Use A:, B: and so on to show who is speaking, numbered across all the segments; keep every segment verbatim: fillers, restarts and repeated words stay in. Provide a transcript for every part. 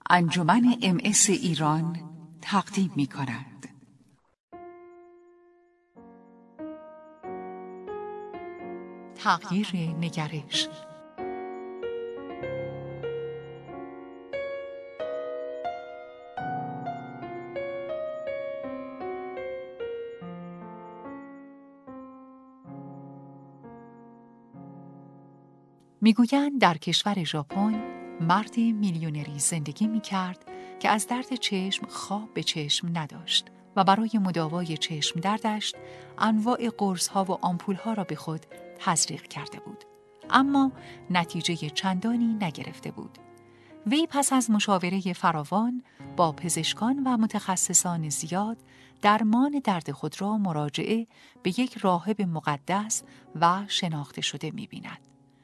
A: انجمن ام اس ایران تقدیم می کند. تغییر نگرش. میگویند در کشور ژاپن مرد میلیونری زندگی می‌کرد که از درد چشم خواب به چشم نداشت و برای مداوای چشم دردش انواع قرص‌ها و آمپول‌ها را به خود تزریق کرده بود، اما نتیجه چندانی نگرفته بود. وی پس از مشاوره فراوان با پزشکان و متخصصان زیاد درمان درد خود را مراجعه به یک راهب مقدس و شناخته شده می‌بیند.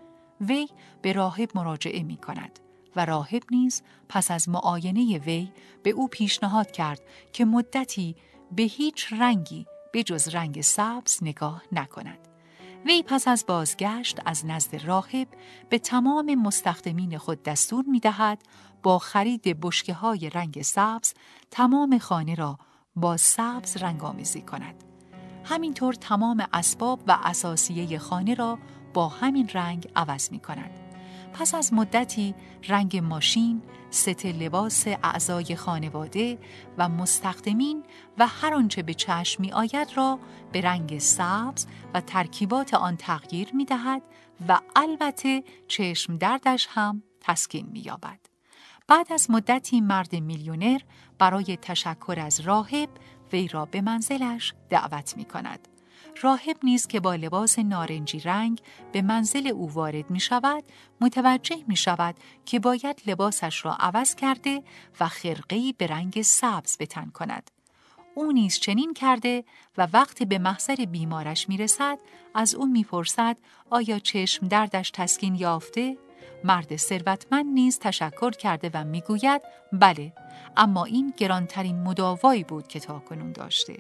A: وی به راهب مراجعه می کند و راهب نیز پس از معاینه وی به او پیشنهاد کرد که مدتی به هیچ رنگی به جز رنگ سبز نگاه نکند. وی پس از بازگشت از نزد راهب به تمام مستخدمین خود دستور می دهد با خرید بشکه های رنگ سبز تمام خانه را با سبز رنگ‌آمیزی کند. همینطور تمام اسباب و اساسیه خانه را با همین رنگ عوض می کند. پس از مدتی رنگ ماشین، ست لباس اعضای خانواده و مستخدمین و هر آنچه به چشم می آید را به رنگ سبز و ترکیبات آن تغییر می دهد و البته چشم دردش هم تسکین می یابد. بعد از مدتی مرد میلیونر برای تشکر از راهب وی را به منزلش دعوت می کند. راهب نیز که با لباس نارنجی رنگ به منزل او وارد می شود، متوجه می شود که باید لباسش را عوض کرده و خرقه‌ای به رنگ سبز به تن کند. او نیز چنین کرده و وقتی به محضر بیمارش می رسد، از او می پرسد آیا چشم دردش تسکین یافته؟ مرد ثروتمند نیز تشکر کرده و می گوید بله، اما این گرانترین مداوایی بود که تاکنون داشته.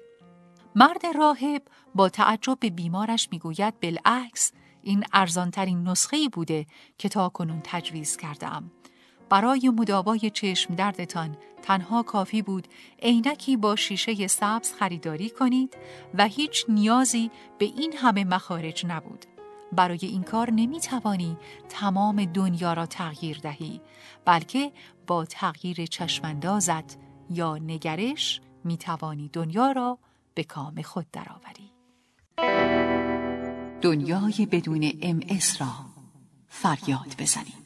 A: مرد راهب با تعجب به بیمارش میگوید بالعکس، این ارزانترین نسخه‌ای بوده که تاکنون تجویز کرده‌ام. برای مداوای چشم دردتان تنها کافی بود عینکی با شیشه سبز خریداری کنید و هیچ نیازی به این همه مخارج نبود. برای این کار نمیتوانی تمام دنیا را تغییر دهی، بلکه با تغییر چشماندازت یا نگرش میتوانی دنیا را به کام خود درآوری. دنیای بدون ام اس را فریاد بزنید.